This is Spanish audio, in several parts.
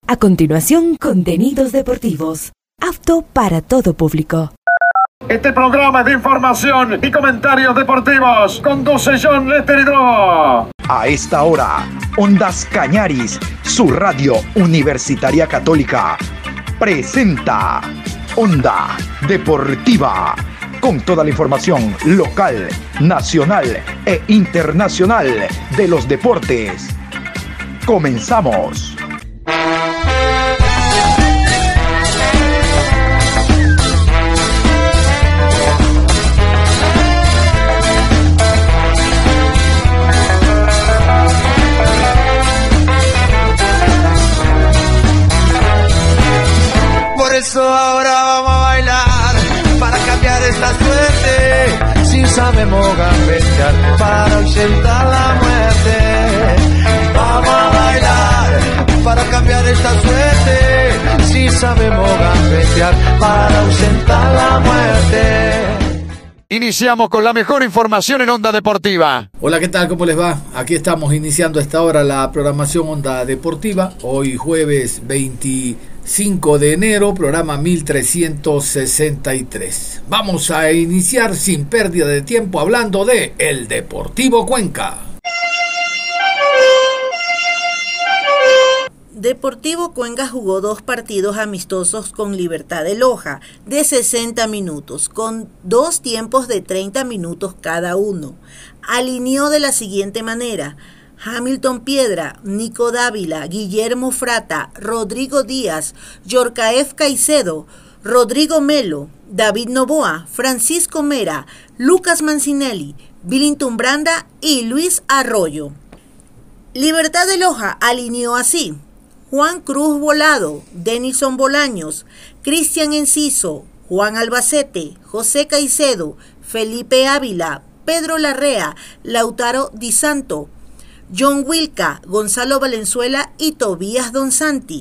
A continuación, contenidos deportivos, apto para todo público. Este programa de información y comentarios deportivos conduce John Lester Hidro. A esta hora, Ondas Cañaris, su radio universitaria católica, presenta Onda Deportiva, con toda la información local, nacional e internacional de los deportes. Comenzamos. Por eso ahora vamos a bailar para cambiar esta suerte. Si sabemos gambetear para ausentar la muerte. Vamos a bailar para cambiar esta suerte. Si sabemos gambetear para ausentar la muerte. Iniciamos con la mejor información en Onda Deportiva. Hola, ¿qué tal? ¿Cómo les va? Aquí estamos iniciando a esta hora la programación Onda Deportiva. Hoy jueves 25 de enero, programa 1363. Vamos a iniciar sin pérdida de tiempo hablando de el Deportivo Cuenca. Deportivo Cuenca jugó 2 partidos amistosos con Libertad de Loja de 60 minutos, con 2 tiempos de 30 minutos cada uno. Alineó de la siguiente manera: Hamilton Piedra, Nico Dávila, Guillermo Frata, Rodrigo Díaz, Yorkaef Caicedo, Rodrigo Melo, David Novoa, Francisco Mera, Lucas Mancinelli, Billington Branda y Luis Arroyo. Libertad de Loja alineó así: Juan Cruz Volado, Denilson Bolaños, Cristian Enciso, Juan Albacete, José Caicedo, Felipe Ávila, Pedro Larrea, Lautaro Di Santo, John Wilca, Gonzalo Valenzuela y Tobías Don Santi.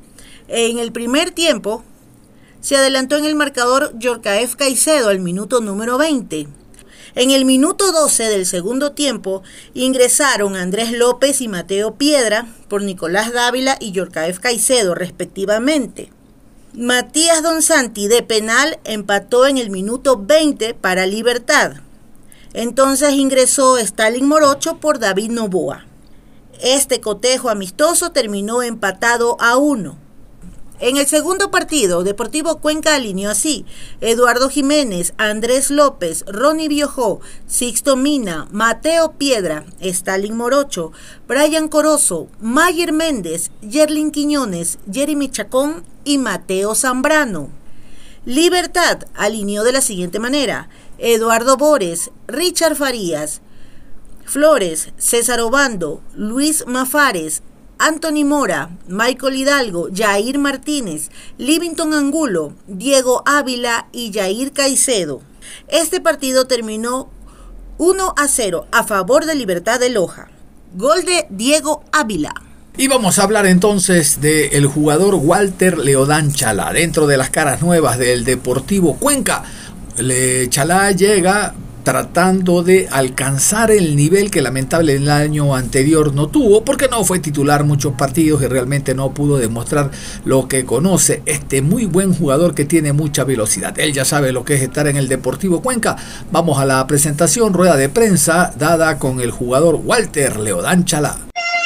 En el primer tiempo se adelantó en el marcador Yorkaef Caicedo al minuto número 20. En el minuto 12 del segundo tiempo ingresaron Andrés López y Mateo Piedra por Nicolás Dávila y Yorkaef Caicedo respectivamente. Matías Don Santi de penal empató en el minuto 20 para Libertad. Entonces ingresó Stalin Morocho por David Novoa. Este cotejo amistoso terminó empatado a 1. En el segundo partido, Deportivo Cuenca alineó así: Eduardo Jiménez, Andrés López, Ronnie Biojó, Sixto Mina, Mateo Piedra, Stalin Morocho, Brian Corozo, Mayer Méndez, Yerlin Quiñones, Jeremy Chacón y Mateo Zambrano. Libertad alineó de la siguiente manera: Eduardo Bores, Richard Farías, Flores, César Obando, Luis Mafares, Anthony Mora, Michael Hidalgo, Jair Martínez, Livington Angulo, Diego Ávila y Jair Caicedo. Este partido terminó 1-0 a favor de Libertad de Loja. Gol de Diego Ávila. Y vamos a hablar entonces del jugador Walter Leodán Chalá. Dentro de las caras nuevas del Deportivo Cuenca, Chalá llega tratando de alcanzar el nivel que lamentablemente el año anterior no tuvo, porque no fue titular muchos partidos y realmente no pudo demostrar lo que conoce este muy buen jugador que tiene mucha velocidad. Él ya sabe lo que es estar en el Deportivo Cuenca. Vamos a la presentación, rueda de prensa dada con el jugador Walter Leodán Chalá.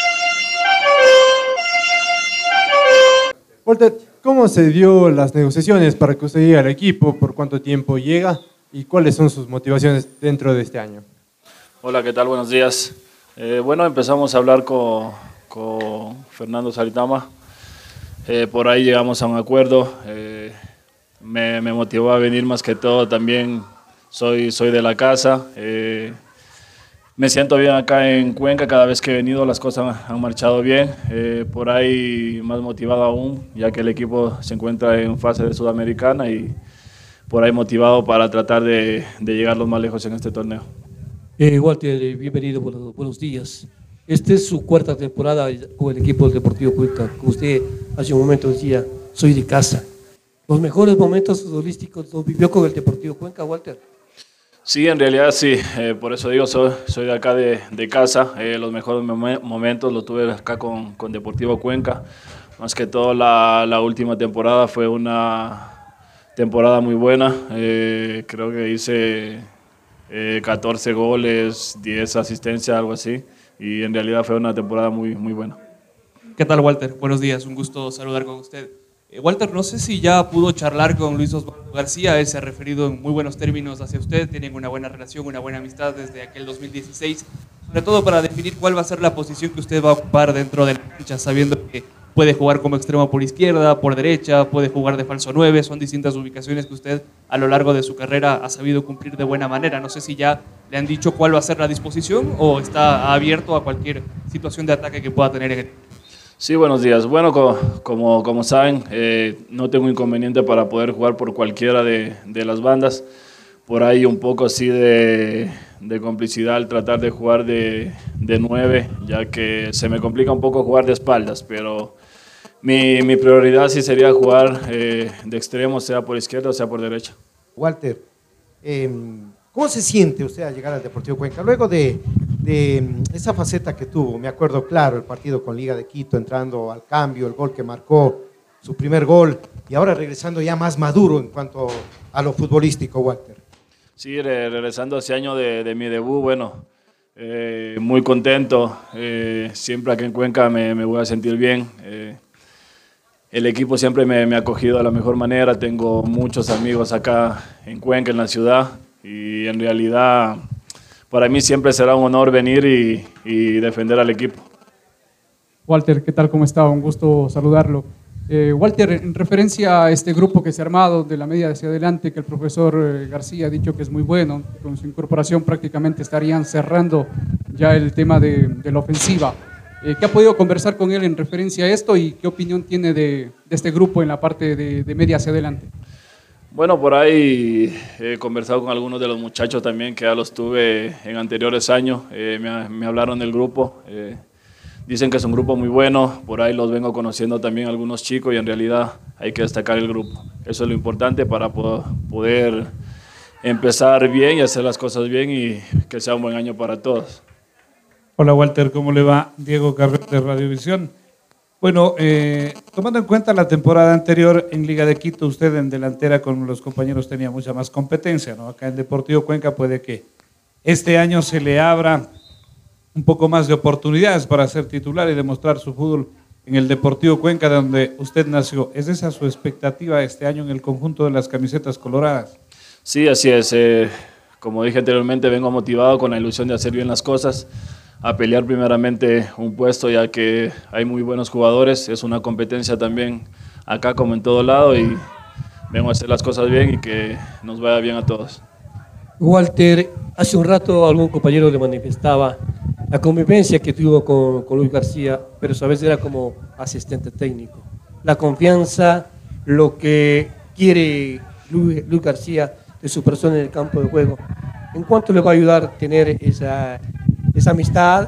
Walter, ¿cómo se dio las negociaciones para que usted llegue al equipo? ¿Por cuánto tiempo llega? ¿Y cuáles son sus motivaciones dentro de este año? Hola, ¿qué tal? Buenos días. Bueno, empezamos a hablar con Fernando Saritama. Por ahí llegamos a un acuerdo. Me motivó a venir más que todo. También soy de la casa. Me siento bien acá en Cuenca. Cada vez que he venido las cosas han marchado bien. Por ahí más motivado aún, ya que el equipo se encuentra en fase de Sudamericana y por ahí motivado para tratar de llegar lo más lejos en este torneo. Walter, bienvenido, buenos días. Esta es su 4ª temporada con el equipo del Deportivo Cuenca. Como usted hace un momento decía, soy de casa. ¿Los mejores momentos futbolísticos los vivió con el Deportivo Cuenca, Walter? Sí, en realidad sí, por eso digo, soy de acá de casa. Los mejores momentos los tuve acá con Deportivo Cuenca. más que todo la última temporada fue una temporada muy buena. Creo que hice 14 goles, 10 asistencias, algo así. Y en realidad fue una temporada muy, muy buena. ¿Qué tal, Walter? Buenos días, un gusto saludar con usted. Walter, no sé si ya pudo charlar con Luis Osvaldo García, él se ha referido en muy buenos términos hacia usted, tienen una buena relación, una buena amistad desde aquel 2016, sobre todo para definir cuál va a ser la posición que usted va a ocupar dentro de la cancha, sabiendo que puede jugar como extremo por izquierda, por derecha, puede jugar de falso 9, son distintas ubicaciones que usted a lo largo de su carrera ha sabido cumplir de buena manera. No sé si ya le han dicho cuál va a ser la disposición o está abierto a cualquier situación de ataque que pueda tener en el... Sí, buenos días. Bueno, como saben, no tengo inconveniente para poder jugar por cualquiera de las bandas. Por ahí un poco así de complicidad al tratar de jugar de 9, ya que se me complica un poco jugar de espaldas, pero mi prioridad sí sería jugar de extremo, sea por izquierda o sea por derecha. Walter, ¿cómo se siente usted al llegar al Deportivo Cuenca? Luego de esa faceta que tuvo, me acuerdo claro, el partido con Liga de Quito, entrando al cambio, el gol que marcó, su primer gol, y ahora regresando ya más maduro en cuanto a lo futbolístico, Walter. Sí, regresando a ese año de mi debut, bueno, muy contento. Siempre aquí en Cuenca me voy a sentir bien. El equipo siempre me ha acogido de la mejor manera. Tengo muchos amigos acá en Cuenca, en la ciudad, y en realidad para mí siempre será un honor venir y defender al equipo. Walter, ¿qué tal? ¿Cómo está? Un gusto saludarlo. Walter, en referencia a este grupo que se ha armado de la media hacia adelante, que el profesor García ha dicho que es muy bueno, con su incorporación prácticamente estarían cerrando ya el tema de la ofensiva. ¿Qué ha podido conversar con él en referencia a esto y qué opinión tiene de este grupo en la parte de media hacia adelante? Bueno, por ahí he conversado con algunos de los muchachos también que ya los tuve en anteriores años, me hablaron del grupo, dicen que es un grupo muy bueno, por ahí los vengo conociendo también algunos chicos y en realidad hay que destacar el grupo. Eso es lo importante para poder empezar bien y hacer las cosas bien y que sea un buen año para todos. Hola Walter, ¿cómo le va? Diego Carrera de Radiovisión. Bueno, tomando en cuenta la temporada anterior en Liga de Quito, usted en delantera con los compañeros tenía mucha más competencia, ¿no? Acá en Deportivo Cuenca puede que este año se le abra un poco más de oportunidades para ser titular y demostrar su fútbol en el Deportivo Cuenca, donde usted nació. ¿Es esa su expectativa este año en el conjunto de las camisetas coloradas? Sí, así es. Como dije anteriormente, vengo motivado con la ilusión de hacer bien las cosas, a pelear primeramente un puesto, ya que hay muy buenos jugadores. Es una competencia también acá como en todo lado y vengo a hacer las cosas bien y que nos vaya bien a todos. Walter, hace un rato algún compañero le manifestaba la convivencia que tuvo con Luis García, pero a veces era como asistente técnico. La confianza, lo que quiere Luis García de su persona en el campo de juego. ¿En cuánto le va a ayudar a tener esa amistad,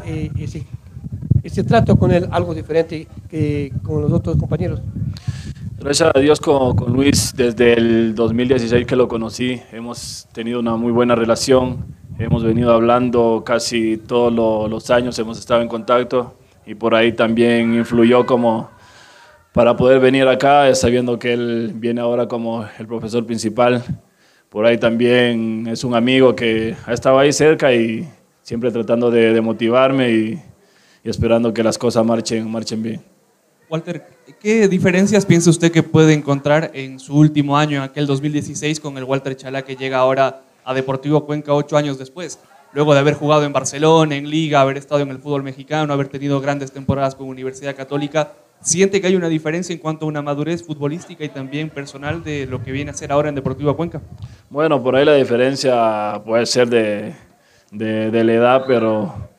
ese trato con él, algo diferente que con los otros compañeros? Gracias a Dios con Luis, desde el 2016 que lo conocí, hemos tenido una muy buena relación, hemos venido hablando casi todos los años, hemos estado en contacto y por ahí también influyó como para poder venir acá, sabiendo que él viene ahora como el profesor principal. Por ahí también es un amigo que ha estado ahí cerca y siempre tratando de motivarme y esperando que las cosas marchen bien. Walter, ¿qué diferencias piensa usted que puede encontrar en su último año, en aquel 2016, con el Walter Chalá que llega ahora a Deportivo Cuenca 8 años después? Luego de haber jugado en Barcelona, en Liga, haber estado en el fútbol mexicano, haber tenido grandes temporadas con Universidad Católica, ¿siente que hay una diferencia en cuanto a una madurez futbolística y también personal de lo que viene a ser ahora en Deportivo Cuenca? Bueno, por ahí la diferencia puede ser de la edad, pero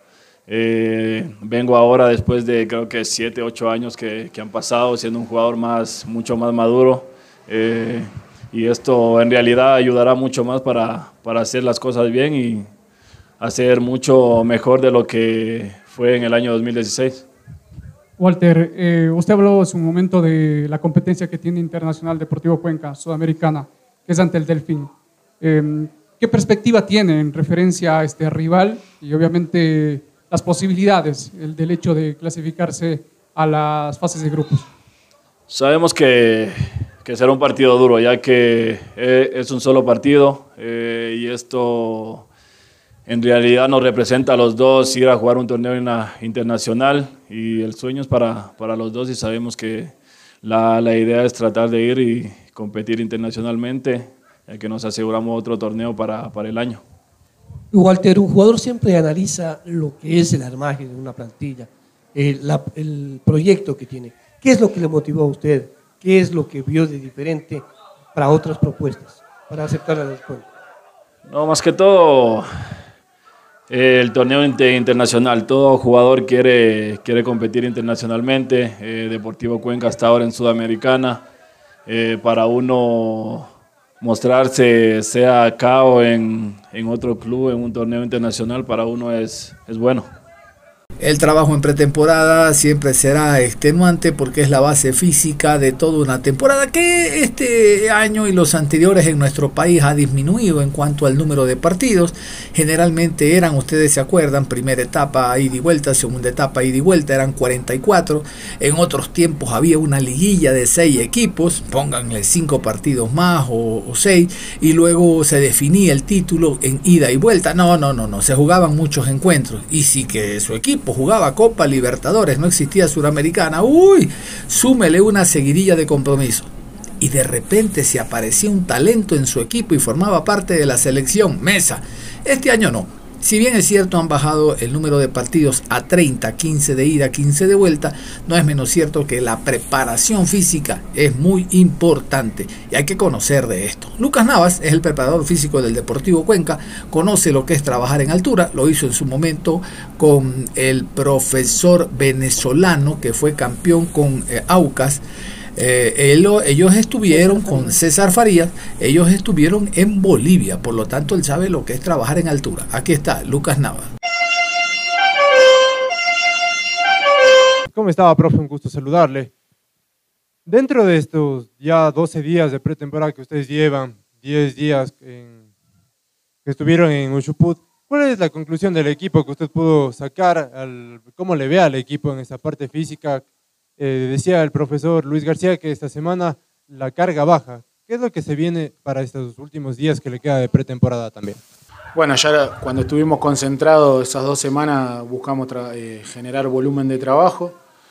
vengo ahora después de creo que 7, 8 años que han pasado siendo un jugador mucho más maduro y esto en realidad ayudará mucho más para hacer las cosas bien y hacer mucho mejor de lo que fue en el año 2016. Walter, usted habló en su momento de la competencia que tiene Internacional Deportivo Cuenca, Sudamericana, que es ante el Delfín. ¿Qué perspectiva tiene en referencia a este rival y obviamente las posibilidades del hecho de clasificarse a las fases de grupos? Sabemos que será un partido duro, ya que es un solo partido y esto en realidad nos representa a los dos ir a jugar un torneo internacional y el sueño es para los dos y sabemos que la idea es tratar de ir y competir internacionalmente, ya que nos aseguramos otro torneo para el año. Walter, un jugador siempre analiza lo que es el armaje de una plantilla, el proyecto que tiene. ¿Qué es lo que le motivó a usted? ¿Qué es lo que vio de diferente para otras propuestas, para aceptarla después? No, más que todo el torneo internacional. Todo jugador quiere competir internacionalmente. Deportivo Cuenca está ahora en Sudamericana. Para uno mostrarse, sea acá o en otro club, en un torneo internacional, para uno es bueno. El trabajo en pretemporada siempre será extenuante porque es la base física de toda una temporada que este año y los anteriores en nuestro país ha disminuido en cuanto al número de partidos. Generalmente eran, ustedes se acuerdan, primera etapa ida y vuelta, segunda etapa ida y vuelta, eran 44. En otros tiempos había una liguilla de 6 equipos, pónganle 5 partidos más o 6, y luego se definía el título en ida y vuelta. No, se jugaban muchos encuentros y sí que su equipo jugaba Copa Libertadores, no existía Suramericana, súmele una seguidilla de compromiso. Y de repente se aparecía un talento en su equipo y formaba parte de la selección. Mesa. Este año no. Si bien es cierto han bajado el número de partidos a 30, 15 de ida, 15 de vuelta, no es menos cierto que la preparación física es muy importante y hay que conocer de esto. Lucas Navas es el preparador físico del Deportivo Cuenca, conoce lo que es trabajar en altura, lo hizo en su momento con el profesor venezolano que fue campeón con Aucas. Ellos estuvieron con César Farías, ellos estuvieron en Bolivia, por lo tanto él sabe lo que es trabajar en altura. Aquí está Lucas Navas. ¿Cómo estaba, profe? Un gusto saludarle. Dentro de estos ya 12 días de pretemporada que ustedes llevan, 10 días que estuvieron en Ushuput, ¿cuál es la conclusión del equipo que usted pudo sacar? ¿Cómo le ve al equipo en esa parte física? Decía el profesor Luis García que esta semana la carga baja. ¿Qué es lo que se viene para estos últimos días que le queda de pretemporada también? Bueno, ya cuando estuvimos concentrados esas 2 semanas buscamos generar volumen de trabajo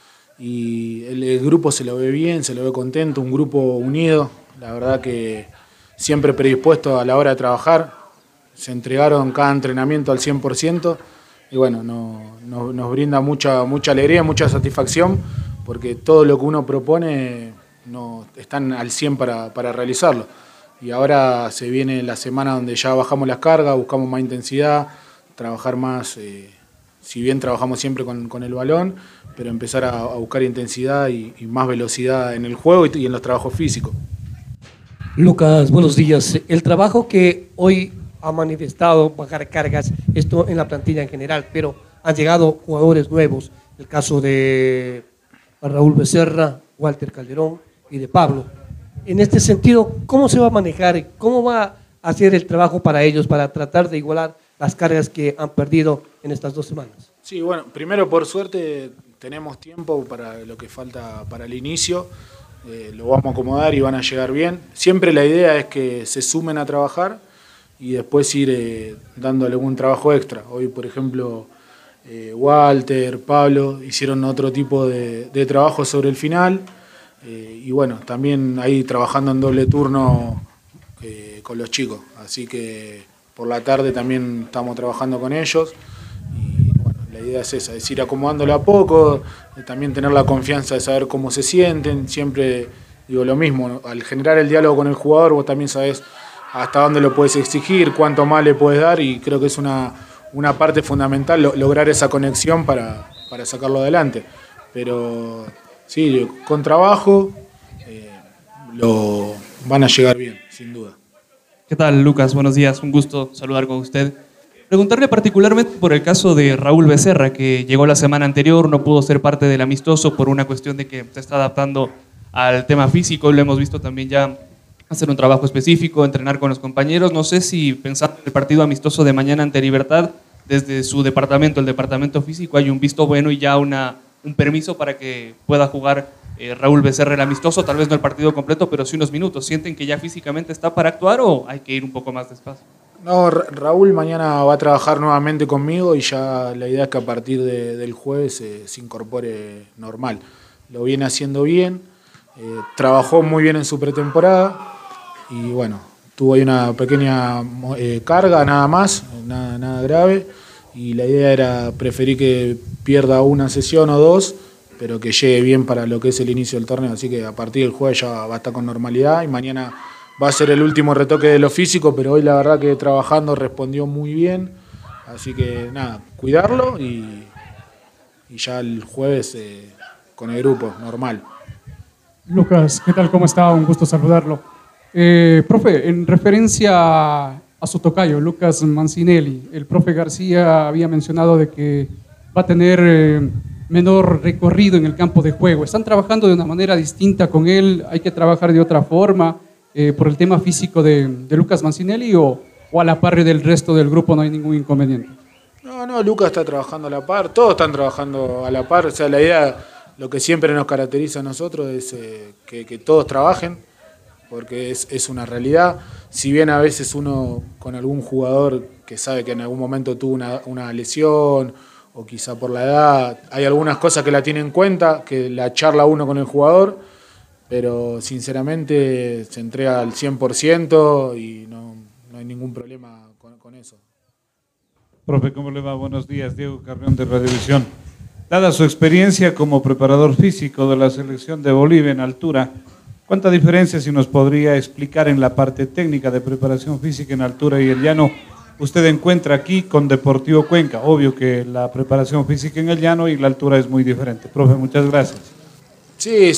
y el grupo se lo ve bien, se lo ve contento, un grupo unido, la verdad que siempre predispuesto a la hora de trabajar, se entregaron cada entrenamiento al 100% y bueno, nos brinda mucha alegría, mucha satisfacción, porque todo lo que uno propone están al 100 para realizarlo. Y ahora se viene la semana donde ya bajamos las cargas, buscamos más intensidad, trabajar más, si bien trabajamos siempre con el balón, pero empezar a buscar intensidad y más velocidad en el juego y en los trabajos físicos. Lucas, buenos días. El trabajo que hoy ha manifestado bajar cargas, esto en la plantilla en general, pero han llegado jugadores nuevos, el caso de Raúl Becerra, Walter Calderón y de Pablo. En este sentido, ¿cómo se va a manejar? ¿Cómo va a hacer el trabajo para ellos para tratar de igualar las cargas que han perdido en estas 2 semanas? Sí, bueno, primero por suerte tenemos tiempo para lo que falta para el inicio, lo vamos a acomodar y van a llegar bien. Siempre la idea es que se sumen a trabajar y después ir dándole algún trabajo extra. Hoy, por ejemplo, Walter, Pablo hicieron otro tipo de trabajo sobre el final y bueno, también ahí trabajando en doble turno con los chicos, así que por la tarde también estamos trabajando con ellos y bueno, la idea es esa, es ir acomodándolo a poco, también tener la confianza de saber cómo se sienten, siempre digo lo mismo, al generar el diálogo con el jugador vos también sabés hasta dónde lo puedes exigir, cuánto más le puedes dar y creo que es una parte fundamental lograr esa conexión para sacarlo adelante. Pero sí, con trabajo lo van a llegar bien, sin duda. ¿Qué tal, Lucas? Buenos días, un gusto saludar con usted. Preguntarle particularmente por el caso de Raúl Becerra, que llegó la semana anterior, no pudo ser parte del amistoso por una cuestión de que se está adaptando al tema físico, lo hemos visto también ya hacer un trabajo específico, entrenar con los compañeros. No sé si pensando en el partido amistoso de mañana ante Libertad, desde su departamento, el departamento físico, hay un visto bueno y ya un permiso para que pueda jugar Raúl Becerra el amistoso, tal vez no el partido completo, pero sí unos minutos. ¿Sienten que ya físicamente está para actuar o hay que ir un poco más despacio? No, Raúl mañana va a trabajar nuevamente conmigo y ya la idea es que a partir del jueves se incorpore normal. Lo viene haciendo bien, trabajó muy bien en su pretemporada y bueno, tuvo ahí una pequeña carga nada más, nada grave, y la idea era preferir que pierda una sesión o dos, pero que llegue bien para lo que es el inicio del torneo, así que a partir del jueves ya va a estar con normalidad y mañana va a ser el último retoque de lo físico, pero hoy la verdad que trabajando respondió muy bien, así que nada, cuidarlo y ya el jueves con el grupo, normal. Lucas, ¿qué tal? ¿Cómo está? Un gusto saludarlo. Profe, en referencia a su tocayo, Lucas Mancinelli, el profe García había mencionado de que va a tener menor recorrido en el campo de juego. ¿Están trabajando de una manera distinta con él? ¿Hay que trabajar de otra forma por el tema físico de Lucas Mancinelli o a la par del resto del grupo no hay ningún inconveniente? No, Lucas está trabajando a la par, todos están trabajando a la par, o sea, la idea, lo que siempre nos caracteriza a nosotros es que todos trabajen, porque es una realidad. Si bien a veces uno con algún jugador que sabe que en algún momento tuvo una lesión o quizá por la edad, hay algunas cosas que la tiene en cuenta, que la charla uno con el jugador, pero sinceramente se entrega al 100% y no hay ningún problema con eso. Profe, ¿cómo le va? Buenos días, Diego Carrión de Radiovisión. Dada su experiencia como preparador físico de la selección de Bolivia en altura, ¿cuánta diferencia, si nos podría explicar en la parte técnica de preparación física en altura y el llano, usted encuentra aquí con Deportivo Cuenca? Obvio que la preparación física en el llano y la altura es muy diferente. Profe, muchas gracias. Sí,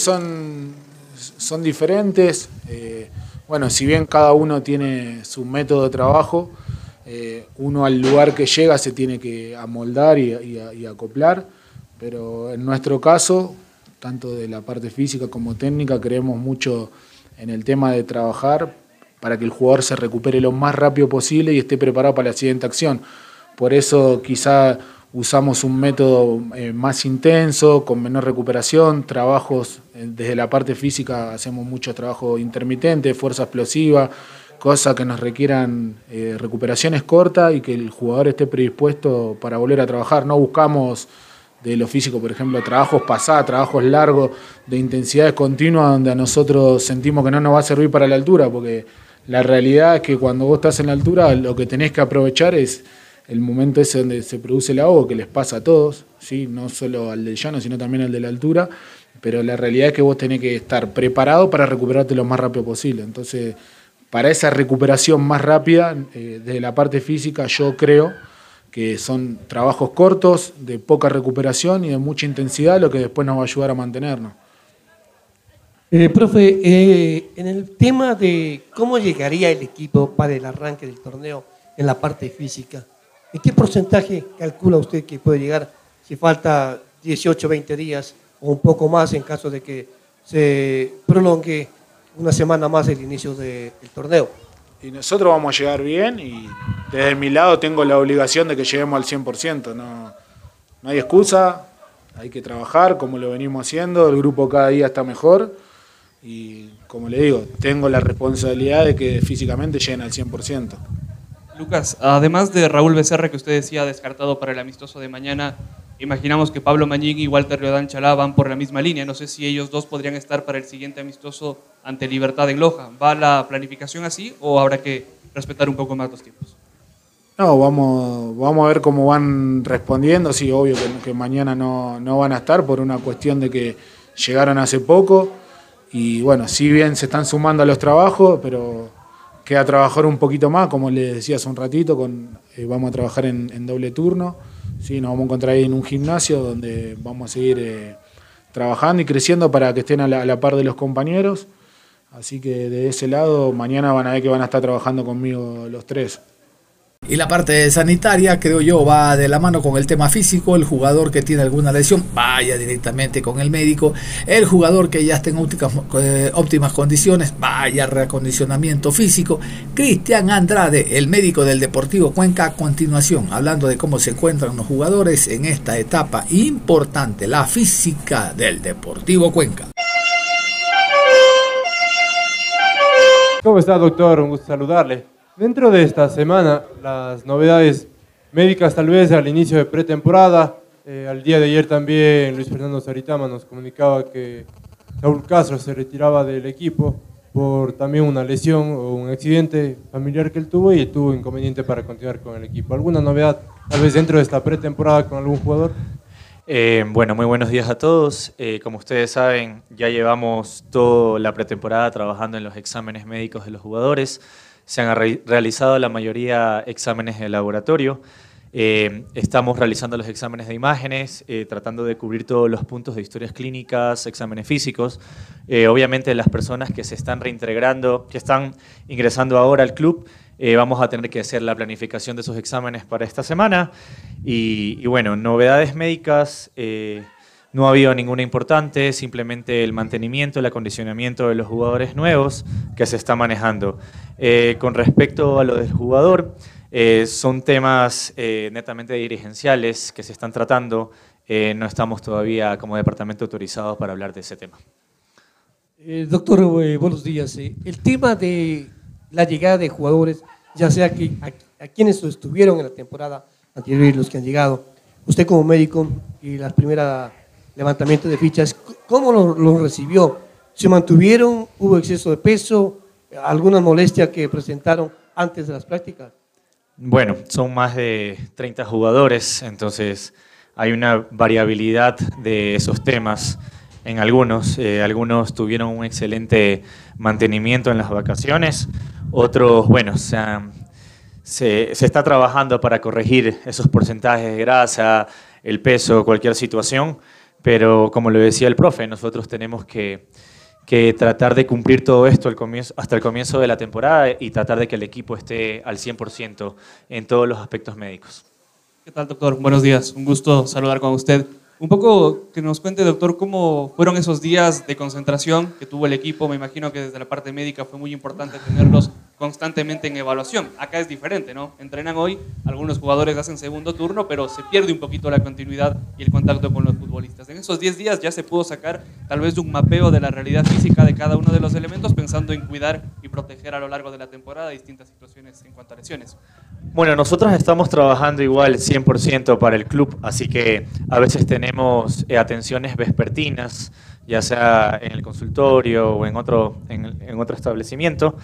son diferentes. Bueno, si bien cada uno tiene su método de trabajo, uno al lugar que llega se tiene que amoldar y acoplar, pero en nuestro caso, tanto de la parte física como técnica, creemos mucho en el tema de trabajar para que el jugador se recupere lo más rápido posible y esté preparado para la siguiente acción. Por eso quizá usamos un método más intenso, con menor recuperación, trabajos desde la parte física, hacemos mucho trabajo intermitente, fuerza explosiva, cosas que nos requieran recuperaciones cortas y que el jugador esté predispuesto para volver a trabajar. No buscamos de lo físico, por ejemplo, trabajos pasados, trabajos largos, de intensidades continuas, donde a nosotros sentimos que no nos va a servir para la altura, porque la realidad es que cuando vos estás en la altura, lo que tenés que aprovechar es el momento ese donde se produce el ahogo, que les pasa a todos, ¿sí? No solo al del llano, sino también al de la altura, pero la realidad es que vos tenés que estar preparado para recuperarte lo más rápido posible. Entonces, para esa recuperación más rápida, de la parte física, yo creo que son trabajos cortos, de poca recuperación y de mucha intensidad, lo que después nos va a ayudar a mantenernos. Profe, en el tema de cómo llegaría el equipo para el arranque del torneo en la parte física, ¿en qué porcentaje calcula usted que puede llegar si falta 18, 20 días o un poco más en caso de que se prolongue una semana más el inicio del torneo? Y nosotros vamos a llegar bien y desde mi lado tengo la obligación de que lleguemos al 100%. No hay excusa, hay que trabajar como lo venimos haciendo, el grupo cada día está mejor y como le digo, tengo la responsabilidad de que físicamente lleguen al 100%. Lucas, además de Raúl Becerra, que usted decía descartado para el amistoso de mañana, imaginamos que Pablo Mañín y Walter Leodán Chalá van por la misma línea. No sé si ellos dos podrían estar para el siguiente amistoso ante Libertad en Loja. ¿Va la planificación así o habrá que respetar un poco más los tiempos? No, vamos a ver cómo van respondiendo. Sí, obvio que mañana no van a estar por una cuestión de que llegaron hace poco. Y bueno, si bien se están sumando a los trabajos, pero queda trabajar un poquito más, como les decía hace un ratito, vamos a trabajar en doble turno. Sí, nos vamos a encontrar ahí en un gimnasio donde vamos a seguir trabajando y creciendo para que estén a la par de los compañeros. Así que de ese lado, mañana van a ver que van a estar trabajando conmigo los tres. Y la parte sanitaria, creo yo, va de la mano con el tema físico. El jugador que tiene alguna lesión, vaya directamente con el médico. El jugador que ya está en óptimas condiciones, vaya reacondicionamiento físico. Cristian Andrade, el médico del Deportivo Cuenca, a continuación, hablando de cómo se encuentran los jugadores en esta etapa importante, la física del Deportivo Cuenca. ¿Cómo está, doctor? Un gusto saludarle. Dentro de esta semana, las novedades médicas tal vez al inicio de pretemporada. Al día de ayer también Luis Fernando Saritama nos comunicaba que Saúl Castro se retiraba del equipo por también una lesión o un accidente familiar que él tuvo y tuvo inconveniente para continuar con el equipo. ¿Alguna novedad tal vez dentro de esta pretemporada con algún jugador? Bueno, muy buenos días a todos. Como ustedes saben, ya llevamos toda la pretemporada trabajando en los exámenes médicos de los jugadores. Se han realizado la mayoría exámenes de laboratorio. Estamos realizando los exámenes de imágenes, tratando de cubrir todos los puntos de historias clínicas, exámenes físicos. Obviamente las personas que se están reintegrando, que están ingresando ahora al club, vamos a tener que hacer la planificación de esos exámenes para esta semana. Y bueno, novedades médicas, no ha habido ninguna importante, simplemente el mantenimiento, el acondicionamiento de los jugadores nuevos que se está manejando. Con respecto a lo del jugador, son temas netamente dirigenciales que se están tratando. No estamos todavía como departamento autorizados para hablar de ese tema. Doctor, buenos días. El tema de la llegada de jugadores, ya sea que a quienes estuvieron en la temporada anterior y los que han llegado, usted como médico y las primeras levantamientos de fichas, ¿cómo lo recibió? ¿Se mantuvieron? ¿Hubo exceso de peso? ¿Alguna molestia que presentaron antes de las prácticas? Bueno, son más de 30 jugadores, entonces hay una variabilidad de esos temas en algunos. Algunos tuvieron un excelente mantenimiento en las vacaciones, otros, bueno, se está trabajando para corregir esos porcentajes de grasa, el peso, cualquier situación, pero como lo decía el profe, nosotros tenemos que tratar de cumplir todo esto hasta el comienzo de la temporada y tratar de que el equipo esté al 100% en todos los aspectos médicos. ¿Qué tal, doctor? Buenos días, un gusto saludar con usted. Un poco que nos cuente, doctor, cómo fueron esos días de concentración que tuvo el equipo. Me imagino que desde la parte médica fue muy importante tenerlos constantemente en evaluación. Acá es diferente, ¿no? Entrenan hoy, algunos jugadores hacen segundo turno, pero se pierde un poquito la continuidad y el contacto con los futbolistas. En esos 10 días ya se pudo sacar tal vez un mapeo de la realidad física de cada uno de los elementos, pensando en cuidar y proteger a lo largo de la temporada distintas situaciones en cuanto a lesiones. Bueno, nosotros estamos trabajando igual 100% para el club, así que a veces tenemos atenciones vespertinas, ya sea en el consultorio o en otro establecimiento.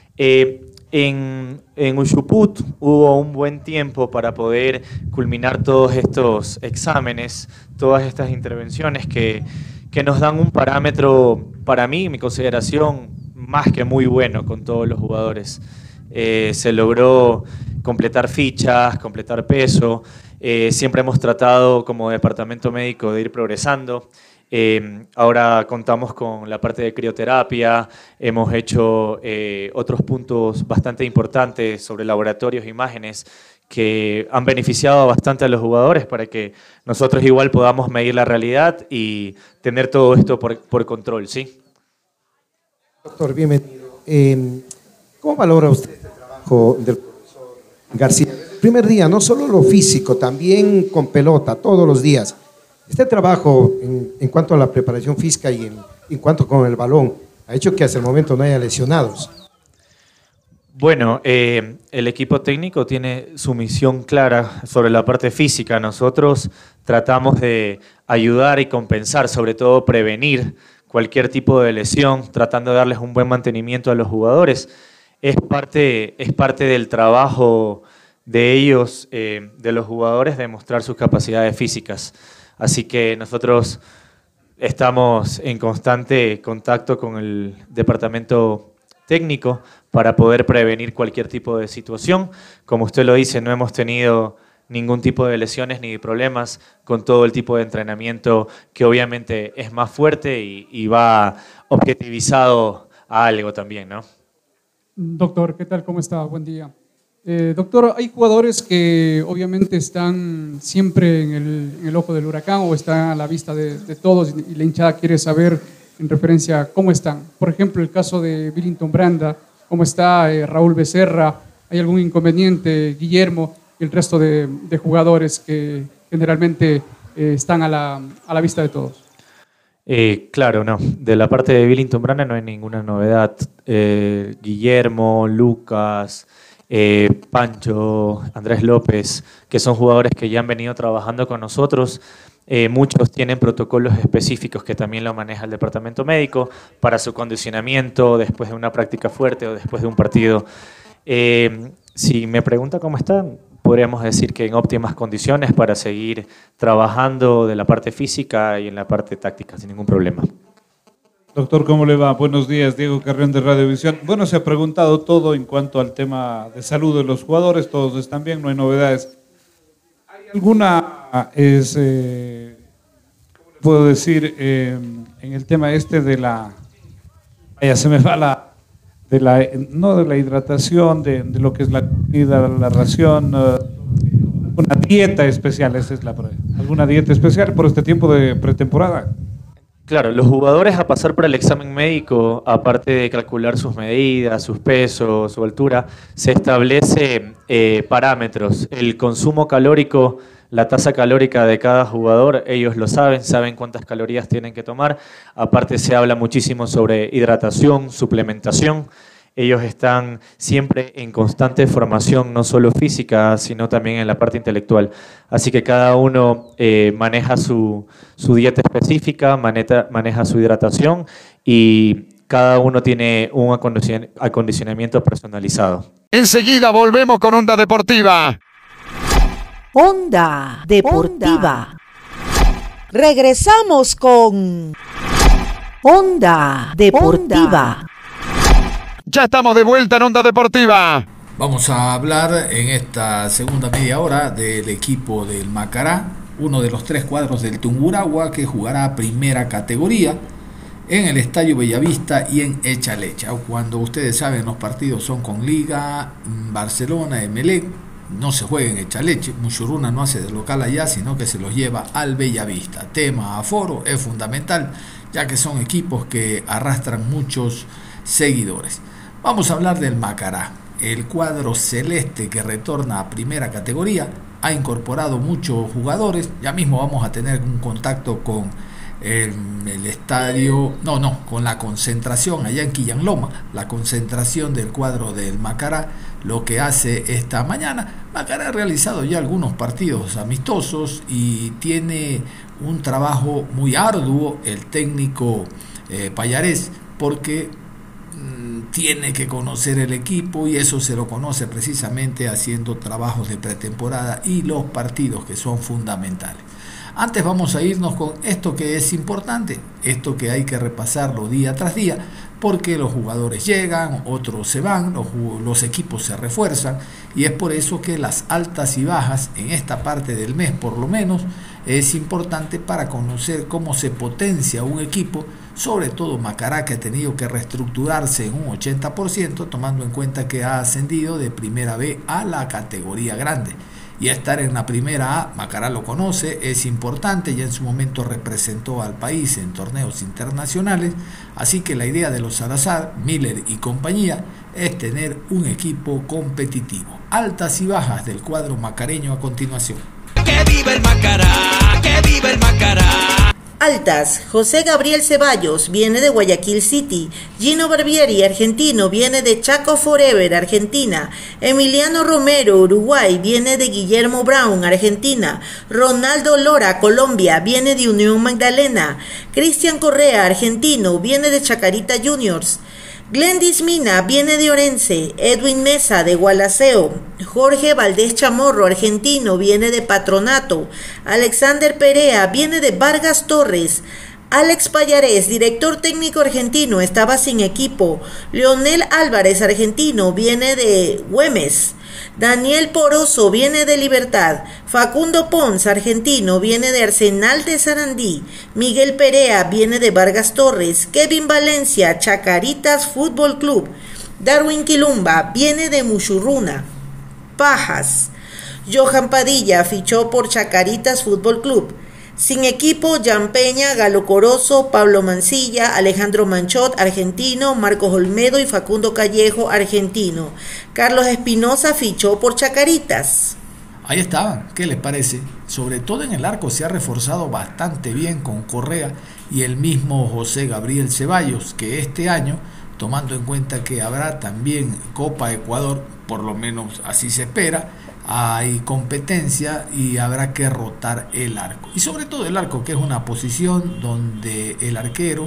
En Ushuput hubo un buen tiempo para poder culminar todos estos exámenes, todas estas intervenciones que nos dan un parámetro, para mí, mi consideración, más que muy bueno con todos los jugadores. Se logró completar fichas, completar peso. Siempre hemos tratado como departamento médico de ir progresando. Ahora contamos con la parte de crioterapia, hemos hecho otros puntos bastante importantes sobre laboratorios e imágenes que han beneficiado bastante a los jugadores para que nosotros igual podamos medir la realidad y tener todo esto por control, ¿sí? Doctor, bienvenido. ¿Cómo valora usted el trabajo del profesor García? El primer día, no solo lo físico, también con pelota, todos los días. Este trabajo en cuanto a la preparación física y en cuanto con el balón ha hecho que hasta el momento no haya lesionados. Bueno, el equipo técnico tiene su misión clara sobre la parte física. Nosotros tratamos de ayudar y compensar, sobre todo prevenir cualquier tipo de lesión, tratando de darles un buen mantenimiento a los jugadores. Es parte del trabajo de ellos, de los jugadores, demostrar sus capacidades físicas. Así que nosotros estamos en constante contacto con el departamento técnico para poder prevenir cualquier tipo de situación. Como usted lo dice, no hemos tenido ningún tipo de lesiones ni de problemas con todo el tipo de entrenamiento que obviamente es más fuerte y va objetivizado a algo también, ¿no? Doctor, ¿qué tal? ¿Cómo está? Buen día. Doctor, hay jugadores que obviamente están siempre en el ojo del huracán o están a la vista de todos y la hinchada quiere saber en referencia a cómo están. Por ejemplo, el caso de Billington Branda, ¿cómo está Raúl Becerra? ¿Hay algún inconveniente, Guillermo, y el resto de jugadores que generalmente están a la vista de todos? Claro, no. De la parte de Billington Brana no hay ninguna novedad. Guillermo, Lucas, Pancho, Andrés López, que son jugadores que ya han venido trabajando con nosotros. Muchos tienen protocolos específicos que también lo maneja el departamento médico para su condicionamiento después de una práctica fuerte o después de un partido. Si me pregunta cómo están, podríamos decir que en óptimas condiciones para seguir trabajando de la parte física y en la parte táctica sin ningún problema. Doctor, ¿cómo le va? Buenos días, Diego Carrión de Radiovisión. Bueno, se ha preguntado todo en cuanto al tema de salud de los jugadores, todos están bien, no hay novedades. ¿Hay alguna, cómo le puedo decir, en el tema este de la, vaya, se me va no de la hidratación, de lo que es la comida, la ración, una dieta especial, esa es la prueba. ¿Alguna dieta especial por este tiempo de pretemporada? Claro, los jugadores a pasar por el examen médico, aparte de calcular sus medidas, sus pesos, su altura, se establece parámetros. El consumo calórico, la tasa calórica de cada jugador, ellos lo saben cuántas calorías tienen que tomar. Aparte se habla muchísimo sobre hidratación, suplementación. Ellos están siempre en constante formación, no solo física, sino también en la parte intelectual. Así que cada uno maneja su dieta específica, maneja su hidratación y cada uno tiene un acondicionamiento personalizado. Enseguida volvemos con Onda Deportiva. Onda Deportiva. Regresamos con Onda Deportiva. Ya estamos de vuelta en Onda Deportiva. Vamos a hablar en esta segunda media hora del equipo del Macará, uno de los 3 cuadros del Tungurahua que jugará primera categoría en el Estadio Bellavista y en Echalecha. Cuando ustedes saben los partidos son con Liga, Barcelona, Emelec, no se juega en Echaleche. Muchurruna no hace de local allá, sino que se los lleva al Bellavista. Tema aforo es fundamental, ya que son equipos que arrastran muchos seguidores. Vamos a hablar del Macará. El cuadro celeste que retorna a primera categoría ha incorporado muchos jugadores. Ya mismo vamos a tener un contacto con el estadio, con la concentración allá en Quillanloma, la concentración del cuadro del Macará, lo que hace esta mañana. Macará ha realizado ya algunos partidos amistosos y tiene un trabajo muy arduo el técnico Payarés, porque tiene que conocer el equipo y eso se lo conoce precisamente haciendo trabajos de pretemporada y los partidos que son fundamentales. Antes vamos a irnos con esto que es importante, esto que hay que repasarlo día tras día, porque los jugadores llegan, otros se van, los equipos se refuerzan y es por eso que las altas y bajas en esta parte del mes por lo menos es importante para conocer cómo se potencia un equipo, sobre todo Macará, que ha tenido que reestructurarse en un 80%, tomando en cuenta que ha ascendido de primera B a la categoría grande. Y estar en la primera A, Macará lo conoce, es importante, ya en su momento representó al país en torneos internacionales, así que la idea de los Salazar, Miller y compañía es tener un equipo competitivo. Altas y bajas del cuadro macareño a continuación. ¡Que viva el Macará! ¡Que viva el Macará! Altas, José Gabriel Ceballos, viene de Guayaquil City. Gino Barbieri, argentino, viene de Chaco Forever, Argentina. Emiliano Romero, Uruguay, viene de Guillermo Brown, Argentina. Ronaldo Lora, Colombia, viene de Unión Magdalena. Cristian Correa, argentino, viene de Chacarita Juniors. Glendis Mina viene de Orense. Edwin Mesa de Gualaceo. Jorge Valdés Chamorro, argentino, viene de Patronato. Alexander Perea viene de Vargas Torres. Alex Payarés, director técnico argentino, estaba sin equipo. Leonel Álvarez, argentino, viene de Güemes. Daniel Poroso viene de Libertad. Facundo Pons, argentino, viene de Arsenal de Sarandí. Miguel Perea viene de Vargas Torres. Kevin Valencia, Chacaritas Fútbol Club. Darwin Quilumba viene de Muchurruna. Pajas. Johan Padilla fichó por Chacaritas Fútbol Club. Sin equipo, Jan Peña, Galo Corozo, Pablo Mancilla, Alejandro Manchot, argentino, Marcos Olmedo y Facundo Callejo, argentino. Carlos Espinosa fichó por Chacaritas. Ahí estaban, ¿qué les parece? sobre todo en el arco, se ha reforzado bastante bien con Correa y el mismo José Gabriel Ceballos, que este año, tomando en cuenta que habrá también Copa Ecuador, por lo menos así se espera, hay competencia y habrá que rotar el arco. Y sobre todo el arco, que es una posición donde el arquero,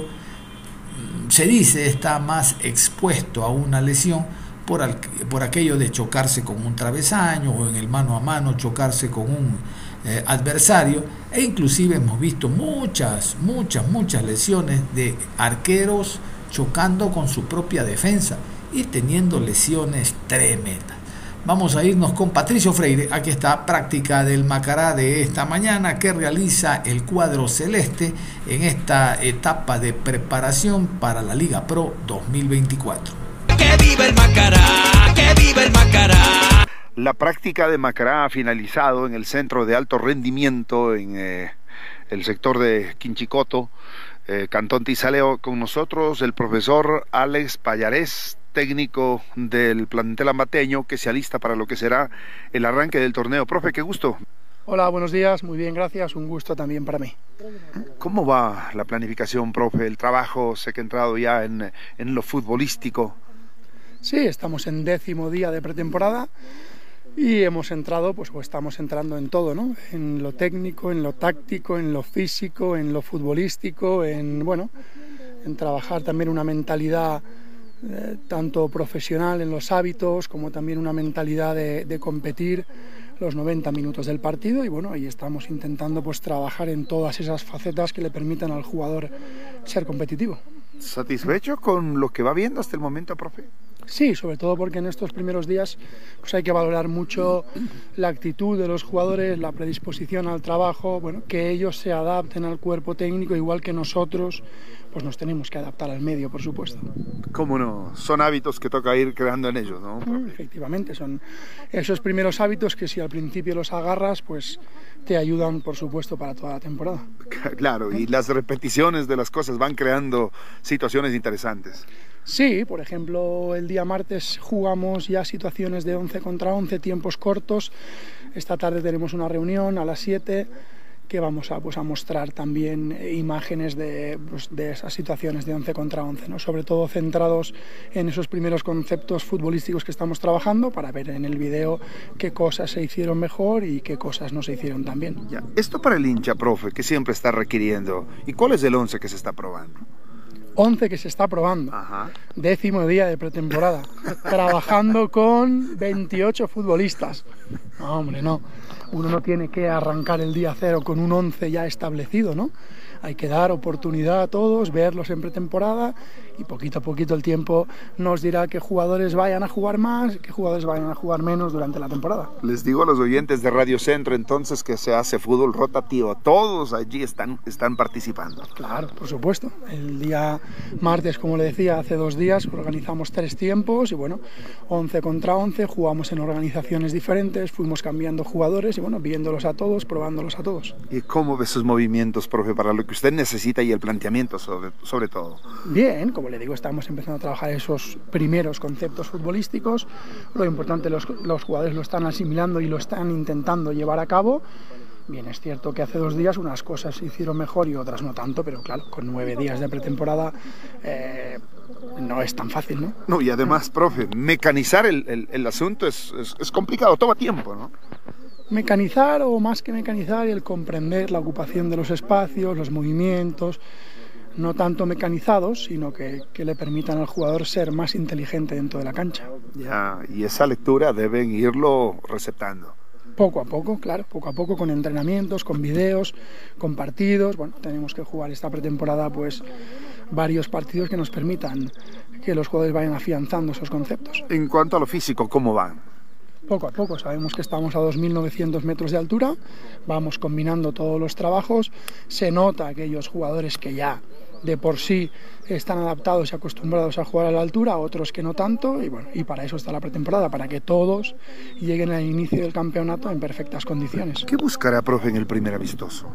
se dice, está más expuesto a una lesión por aquello de chocarse con un travesaño o en el mano a mano chocarse con un adversario, e inclusive hemos visto muchas lesiones de arqueros chocando con su propia defensa y teniendo lesiones tremendas. Vamos a irnos con Patricio Freire. Aquí está práctica del Macará de esta mañana que realiza el cuadro celeste en esta etapa de preparación para la Liga Pro 2024. ¡Que viva el Macará! ¡Que viva el Macará! La práctica de Macará ha finalizado en el centro de alto rendimiento en el sector de Quinchicoto, Cantón Tizaleo. Con nosotros el profesor Alex Pallarés, técnico del plantel ambateño, que se alista para lo que será el arranque del torneo. Profe, qué gusto. Hola, buenos días, muy bien, gracias, un gusto también para mí. ¿Cómo va la planificación, profe? El trabajo, sé que ha entrado ya en lo futbolístico. Sí, estamos en 10º día de pretemporada y hemos entrado, pues estamos entrando en todo, ¿no? En lo técnico, en lo táctico, en lo físico, en lo futbolístico, en trabajar también una mentalidad tanto profesional en los hábitos como también una mentalidad de competir los 90 minutos del partido, y bueno, ahí estamos intentando pues trabajar en todas esas facetas que le permitan al jugador ser competitivo. ¿Satisfecho con lo que va viendo hasta el momento, profe? Sí, sobre todo porque en estos primeros días pues hay que valorar mucho la actitud de los jugadores, la predisposición al trabajo, bueno, que ellos se adapten al cuerpo técnico igual que nosotros, pues nos tenemos que adaptar al medio, por supuesto. ¿Cómo no? Son hábitos que toca ir creando en ellos, ¿no? Efectivamente, son esos primeros hábitos que si al principio los agarras, pues te ayudan, por supuesto, para toda la temporada. Claro, y las repeticiones de las cosas van creando situaciones interesantes. Sí, por ejemplo, el día martes jugamos ya situaciones de 11 contra 11, tiempos cortos. Esta tarde tenemos una reunión a las 7 que vamos a mostrar también imágenes de esas situaciones de 11 contra 11, ¿no? Sobre todo centrados en esos primeros conceptos futbolísticos que estamos trabajando, para ver en el video qué cosas se hicieron mejor y qué cosas no se hicieron tan bien. Ya. Esto para el hincha, profe, que siempre está requiriendo. ¿Y cuál es el 11 que se está probando? 11 que se está probando. 10º día de pretemporada, trabajando con 28 futbolistas. No, hombre, no. Uno no tiene que arrancar el día 0 con un 11 ya establecido, ¿no? Hay que dar oportunidad a todos, verlos en pretemporada, y poquito a poquito el tiempo nos dirá qué jugadores vayan a jugar más, qué jugadores vayan a jugar menos durante la temporada. Les digo a los oyentes de Radio Centro entonces que se hace fútbol rotativo, todos allí están participando. Claro, por supuesto. El día martes, como le decía, hace 2 días organizamos 3 tiempos y bueno, 11 contra 11, jugamos en organizaciones diferentes, fuimos cambiando jugadores y bueno, viéndolos a todos, probándolos a todos. ¿Y cómo ve sus movimientos, profe, para lo que usted necesita y el planteamiento sobre todo? Bien, como le digo, estamos empezando a trabajar esos primeros conceptos futbolísticos. Lo importante, los jugadores lo están asimilando y lo están intentando llevar a cabo. Bien, es cierto que hace 2 días unas cosas se hicieron mejor y otras no tanto, pero claro, con 9 días de pretemporada no es tan fácil, ¿no? No, y además, profe, mecanizar el asunto es complicado, toma tiempo, ¿no? Mecanizar, o más que mecanizar, el comprender la ocupación de los espacios, los movimientos, no tanto mecanizados, sino que le permitan al jugador ser más inteligente dentro de la cancha. Ya, y esa lectura deben irlo receptando. Poco a poco, claro, poco a poco, con entrenamientos, con videos, con partidos. Bueno, tenemos que jugar esta pretemporada pues varios partidos que nos permitan que los jugadores vayan afianzando esos conceptos. En cuanto a lo físico, ¿cómo van? Poco a poco, sabemos que estamos a 2.900 metros de altura, vamos combinando todos los trabajos, se nota aquellos jugadores que ya de por sí están adaptados y acostumbrados a jugar a la altura, otros que no tanto, y bueno, y para eso está la pretemporada, para que todos lleguen al inicio del campeonato en perfectas condiciones. ¿Qué buscará, profe, en el primer amistoso?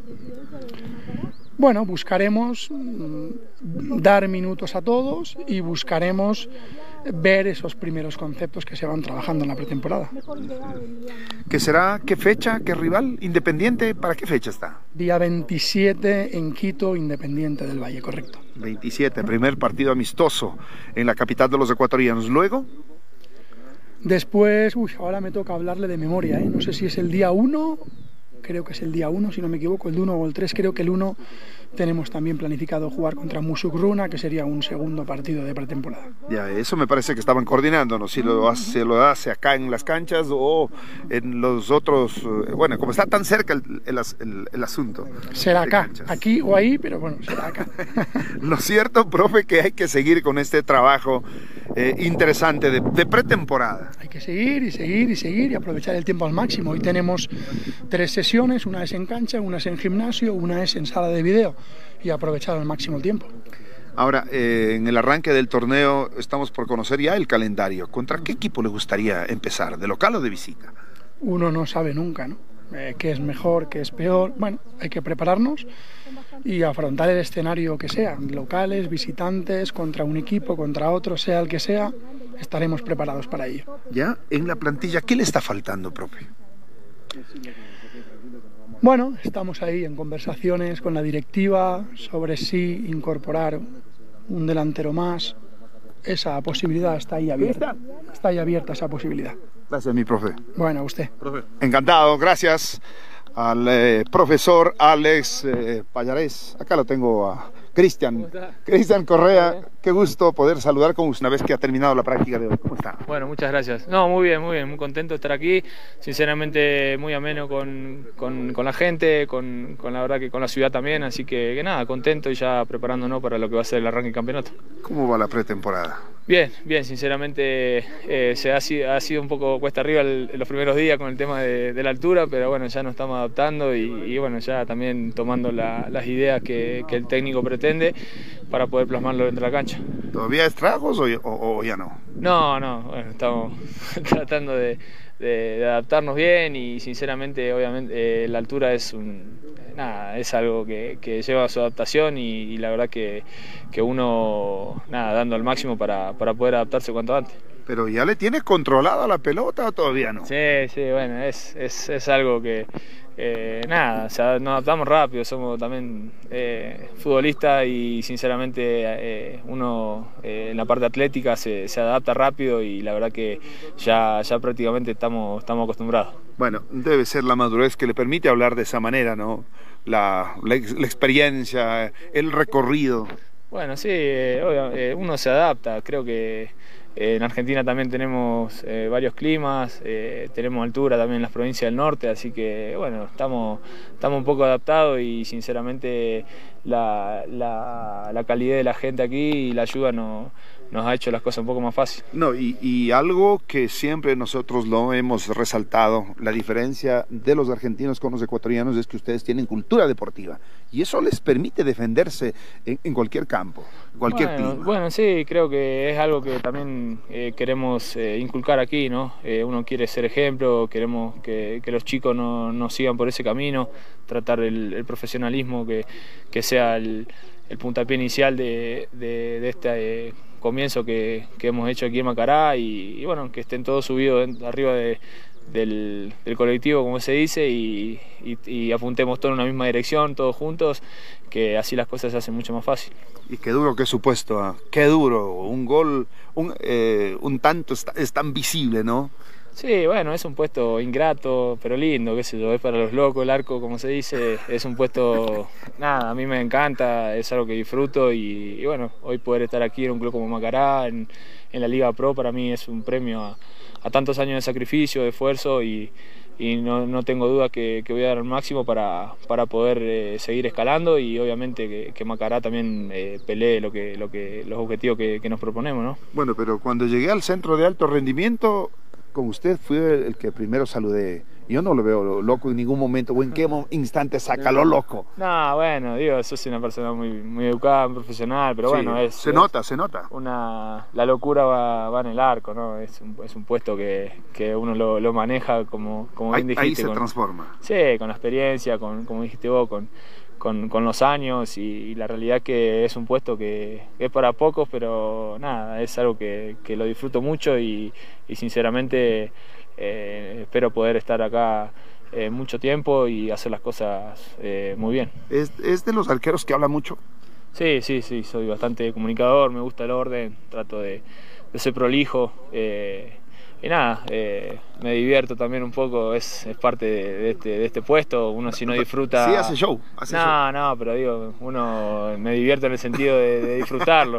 Bueno, buscaremos dar minutos a todos y buscaremos ver esos primeros conceptos que se van trabajando en la pretemporada. ¿Qué será? ¿Qué fecha? ¿Qué rival? ¿Independiente? ¿Para qué fecha está? Día 27 en Quito, Independiente del Valle, correcto. 27, primer partido amistoso en la capital de los ecuatorianos. Luego, después, ahora me toca hablarle de memoria, no sé si es el día 1, creo que es el día 1, si no me equivoco, el 1 o el 3, creo que el 1 tenemos también planificado jugar contra Musugruna, que sería un segundo partido de pretemporada. ya, eso me parece que estaban coordinando, ¿no? Si lo hace acá en las canchas o en los otros, bueno, como está tan cerca el asunto. Será acá, aquí o ahí, pero bueno, será acá. Lo cierto, profe, que hay que seguir con este trabajo interesante de pretemporada. Hay que seguir y seguir y seguir y aprovechar el tiempo al máximo. Hoy tenemos 3 sesiones, una es en cancha, una es en gimnasio, una es en sala de video, y aprovechar al máximo el tiempo. Ahora, en el arranque del torneo estamos por conocer ya el calendario. ¿Contra qué equipo le gustaría empezar, de local o de visita? Uno no sabe nunca, ¿no? Qué es mejor, qué es peor. Bueno, hay que prepararnos y afrontar el escenario que sea, locales, visitantes, contra un equipo, contra otro, sea el que sea, estaremos preparados para ello. Ya, en la plantilla, ¿qué le está faltando, profe? Bueno, estamos ahí en conversaciones con la directiva sobre si incorporar un delantero más. Esa posibilidad está ahí abierta. Está ahí abierta esa posibilidad. Gracias, mi profe. Bueno, a usted. Profe. Encantado, gracias al profesor Alex Payares. Acá lo tengo a Cristian Correa. Qué gusto poder saludar con usted una vez que ha terminado la práctica de hoy. ¿Cómo está? Bueno, muchas gracias. No, muy bien, muy contento de estar aquí. Sinceramente, muy ameno con la gente, con la verdad que con la ciudad también. Así que nada, contento y ya preparándonos para lo que va a ser el arranque del campeonato. ¿Cómo va la pretemporada? Bien, sinceramente ha sido un poco cuesta arriba los primeros días con el tema de la altura, pero bueno, ya nos estamos adaptando y bueno, ya también tomando las ideas que el técnico pretende para poder plasmarlo dentro de la cancha. ¿Todavía estragos o ya no? No, bueno, estamos tratando de adaptarnos bien y sinceramente, obviamente, la altura es algo que lleva a su adaptación y la verdad que uno, dando al máximo para poder adaptarse cuanto antes. ¿Pero ya le tiene controlada la pelota o todavía no? Sí, bueno, es algo que nos adaptamos rápido, somos también futbolistas y sinceramente uno en la parte atlética se adapta rápido y la verdad que ya prácticamente estamos acostumbrados. Bueno, debe ser la madurez que le permite hablar de esa manera, ¿no? La experiencia, el recorrido. Bueno, sí, uno se adapta, creo que en Argentina también tenemos varios climas, tenemos altura también en las provincias del norte, así que bueno, estamos un poco adaptados y sinceramente la calidad de la gente aquí y la ayuda nos ha hecho las cosas un poco más fáciles. No, y algo que siempre nosotros lo hemos resaltado, la diferencia de los argentinos con los ecuatorianos es que ustedes tienen cultura deportiva y eso les permite defenderse en cualquier campo, cualquier clima. Bueno, sí, creo que es algo que también queremos inculcar aquí, ¿no? Uno quiere ser ejemplo, queremos que los chicos no sigan por ese camino, tratar el profesionalismo que sea el puntapié inicial de este comienzo que hemos hecho aquí en Macará y bueno, que estén todos subidos arriba del colectivo, como se dice, y apuntemos todos en una misma dirección, todos juntos, que así las cosas se hacen mucho más fácil. Y qué duro que es su puesto, ¿eh? Qué duro, un gol, un tanto es tan visible, ¿no? Sí, bueno, es un puesto ingrato, pero lindo, qué sé yo, es para los locos el arco, como se dice, es un puesto, a mí me encanta, es algo que disfruto y bueno, hoy poder estar aquí en un club como Macará, en la Liga Pro, para mí es un premio a tantos años de sacrificio, de esfuerzo y no tengo duda que voy a dar el máximo para poder seguir escalando y obviamente que Macará también pelee los objetivos que nos proponemos, ¿no? Bueno, pero cuando llegué al centro de alto rendimiento, con usted fui el que primero saludé. Yo no lo veo loco en ningún momento, o en qué instante saca lo loco. No, bueno, digo, soy una persona muy educada, muy profesional, pero sí, bueno, se nota. La locura va en el arco, ¿no? Es un puesto que uno lo maneja como bien dijiste. Ahí se transforma. Sí, con la experiencia, como dijiste vos, con con los años y la realidad que es un puesto que es para pocos, pero nada, es algo que lo disfruto mucho y sinceramente espero poder estar acá mucho tiempo y hacer las cosas muy bien. ¿Es de los arqueros que habla mucho? Sí, soy bastante comunicador, me gusta el orden, trato de ser prolijo. Y nada, me divierto también un poco, es parte de este puesto. Uno si no disfruta... Sí, hace show. No, pero digo, uno me divierte en el sentido de disfrutarlo.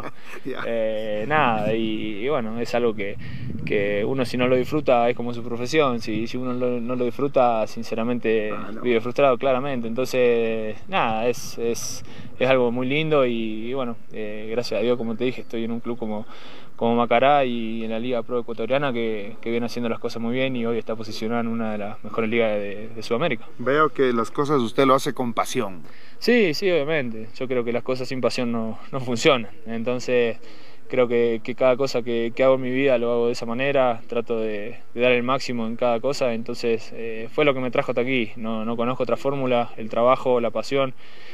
Nada, y bueno, es algo que uno si no lo disfruta es como su profesión. Si uno no lo disfruta, sinceramente vive frustrado claramente. Entonces, nada, es algo muy lindo y bueno, gracias a Dios, como te dije, estoy en un club como Macará y en la Liga Pro Ecuatoriana que viene haciendo las cosas muy bien y hoy está posicionado en una de las mejores ligas de Sudamérica. Veo que las cosas usted lo hace con pasión. Sí, obviamente. Yo creo que las cosas sin pasión no funcionan. Entonces creo que cada cosa que hago en mi vida lo hago de esa manera, trato de dar el máximo en cada cosa. Entonces fue lo que me trajo hasta aquí. No conozco otra fórmula, el trabajo, la pasión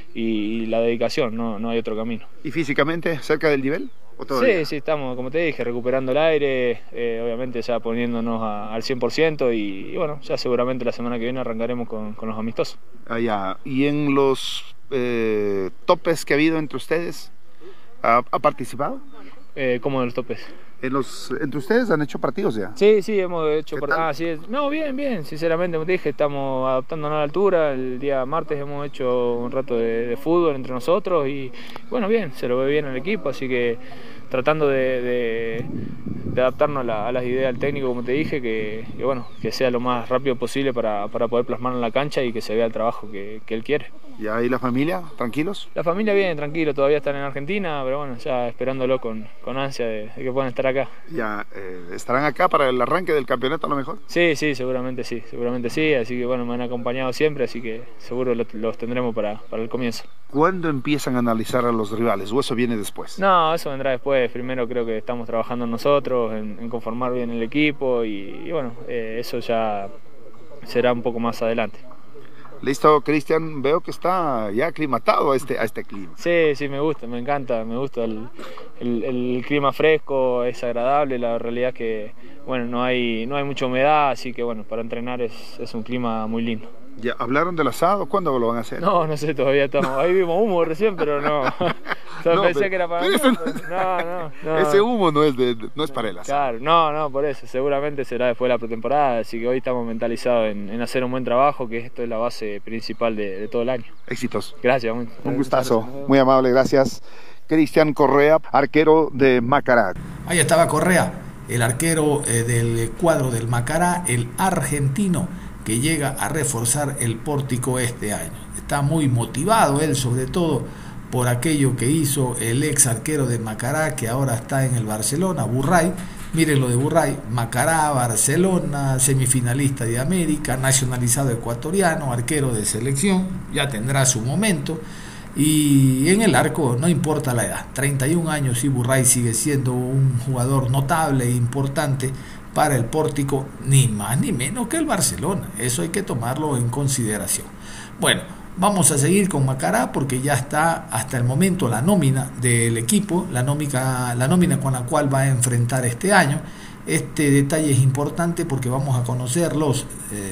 y la dedicación, no hay otro camino. ¿Y físicamente cerca del nivel? Sí, estamos, como te dije, recuperando el aire, obviamente ya poniéndonos al 100% y bueno, ya seguramente la semana que viene arrancaremos con los amistosos. ¿Y en los topes que ha habido entre ustedes, ha participado? ¿Cómo en los topes? ¿Entre ustedes han hecho partidos ya? Sí, hemos hecho partidos. Sí, no, bien, sinceramente, como te dije, estamos adaptándonos a la altura. El día martes hemos hecho un rato de fútbol entre nosotros y bueno, bien, se lo ve bien el equipo, así que tratando de adaptarnos a las ideas del técnico, como te dije, que sea lo más rápido posible para poder plasmarlo en la cancha y que se vea el trabajo que él quiere. ¿Y ahí la familia, tranquilos? La familia bien, tranquilo, todavía están en Argentina, pero bueno, ya esperándolo con ansia de que puedan estar acá. ¿Estarán acá para el arranque del campeonato a lo mejor? Sí, seguramente sí, así que bueno, me han acompañado siempre, así que seguro los tendremos para el comienzo. ¿Cuándo empiezan a analizar a los rivales o eso viene después? No, eso vendrá después. Primero creo que estamos trabajando nosotros en conformar bien el equipo y bueno, eso ya será un poco más adelante. Listo, Cristian, veo que está ya aclimatado a este clima. Sí, me gusta, me encanta, me gusta el clima fresco, es agradable, la realidad es que bueno, no hay mucha humedad, así que bueno, para entrenar es un clima muy lindo. ¿Ya hablaron del asado? ¿Cuándo lo van a hacer? No sé, todavía estamos. Ahí vimos humo recién, pero no. Pensé que era para mí. No. Ese humo no es para el asado. Claro, no, por eso. Seguramente será después de la pretemporada, así que hoy estamos mentalizados en hacer un buen trabajo, que esto es la base principal de todo el año. Éxitos. Gracias. Un gustazo. Muy amable, gracias. Cristian Correa, arquero de Macará. Ahí estaba Correa, el arquero del cuadro del Macará, el argentino, que llega a reforzar el Pórtico este año. Está muy motivado él, sobre todo por aquello que hizo el ex arquero de Macará, que ahora está en el Barcelona, Burray. Miren lo de Burray: Macará, Barcelona, semifinalista de América, nacionalizado ecuatoriano, arquero de selección, ya tendrá su momento. Y en el arco no importa la edad, 31 años, y Burray sigue siendo un jugador notable e importante para el Pórtico, ni más ni menos que el Barcelona. Eso hay que tomarlo en consideración. Bueno, vamos a seguir con Macará porque ya está hasta el momento la nómina del equipo, la nómina con la cual va a enfrentar este año. Este detalle es importante porque vamos a conocer los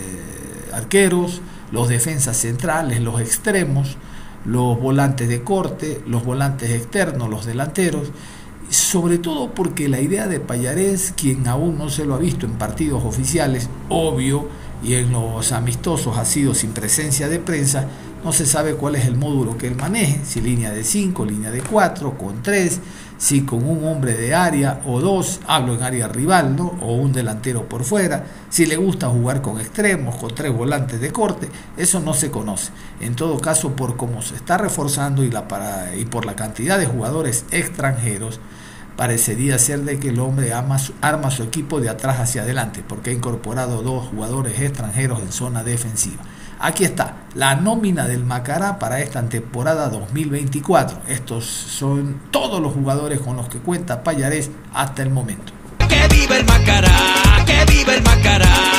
arqueros, los defensas centrales, los extremos, los volantes de corte, los volantes externos, los delanteros. Sobre todo porque la idea de Pallarés, quien aún no se lo ha visto en partidos oficiales, obvio, y en los amistosos ha sido sin presencia de prensa, no se sabe cuál es el módulo que él maneje, si línea de 5, línea de 4, con 3, si con un hombre de área o 2, hablo en área rival, ¿no? O un delantero por fuera, si le gusta jugar con extremos, con 3 volantes de corte, eso no se conoce. En todo caso, por cómo se está reforzando y por la cantidad de jugadores extranjeros, parecería ser de que el hombre arma su equipo de atrás hacia adelante, porque ha incorporado 2 jugadores extranjeros en zona defensiva. Aquí está la nómina del Macará para esta temporada 2024. Estos son todos los jugadores con los que cuenta Pallarés hasta el momento. ¡Que viva el Macará! ¡Que viva el Macará!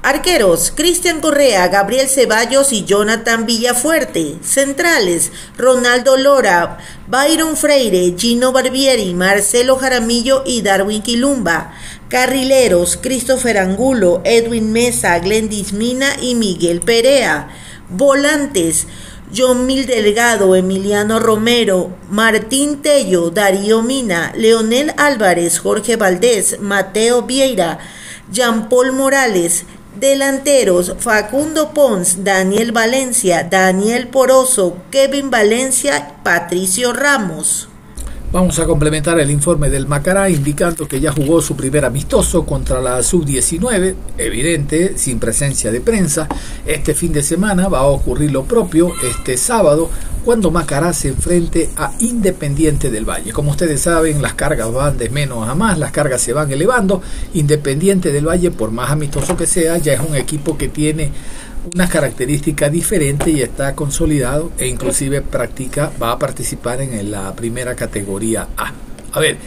Arqueros: Cristian Correa, Gabriel Ceballos y Jonathan Villafuerte. Centrales: Ronaldo Lora, Byron Freire, Gino Barbieri, Marcelo Jaramillo y Darwin Quilumba. Carrileros: Christopher Angulo, Edwin Mesa, Glendis Mina y Miguel Perea. Volantes: John Mil Delgado, Emiliano Romero, Martín Tello, Darío Mina, Leonel Álvarez, Jorge Valdés, Mateo Vieira, Jean Paul Morales. Delanteros: Facundo Pons, Daniel Valencia, Daniel Poroso, Kevin Valencia, Patricio Ramos. Vamos a complementar el informe del Macará indicando que ya jugó su primer amistoso contra la Sub-19, evidente, sin presencia de prensa. Este fin de semana va a ocurrir lo propio este sábado cuando Macará se enfrente a Independiente del Valle. Como ustedes saben, las cargas van de menos a más, las cargas se van elevando. Independiente del Valle, por más amistoso que sea, ya es un equipo que tiene una característica diferente y está consolidado e inclusive va a participar en la primera categoría A. A ver,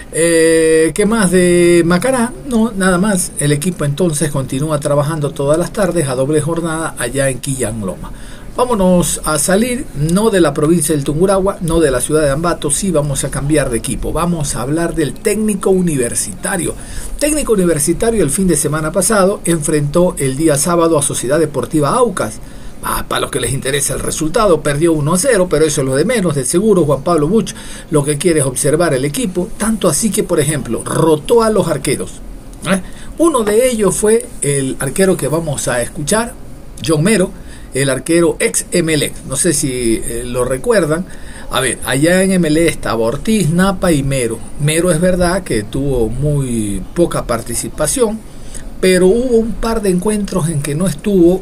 ¿qué más de Macará? No, nada más. El equipo entonces continúa trabajando todas las tardes a doble jornada allá en Quillán Loma. Vámonos a salir, no de la provincia del Tungurahua, no de la ciudad de Ambato, sí vamos a cambiar de equipo. Vamos a hablar del Técnico Universitario. Técnico Universitario el fin de semana pasado enfrentó el día sábado a Sociedad Deportiva Aucas. Para los que les interesa el resultado, perdió 1-0, pero eso es lo de menos. De seguro Juan Pablo Buch lo que quiere es observar el equipo, tanto así que, por ejemplo, rotó a los arqueros. Uno de ellos fue el arquero que vamos a escuchar, John Mero, el arquero ex Emelec, no sé si lo recuerdan. A ver, allá en Emelec estaba Ortiz, Napa y Mero. Mero es verdad que tuvo muy poca participación, pero hubo un par de encuentros en que no estuvo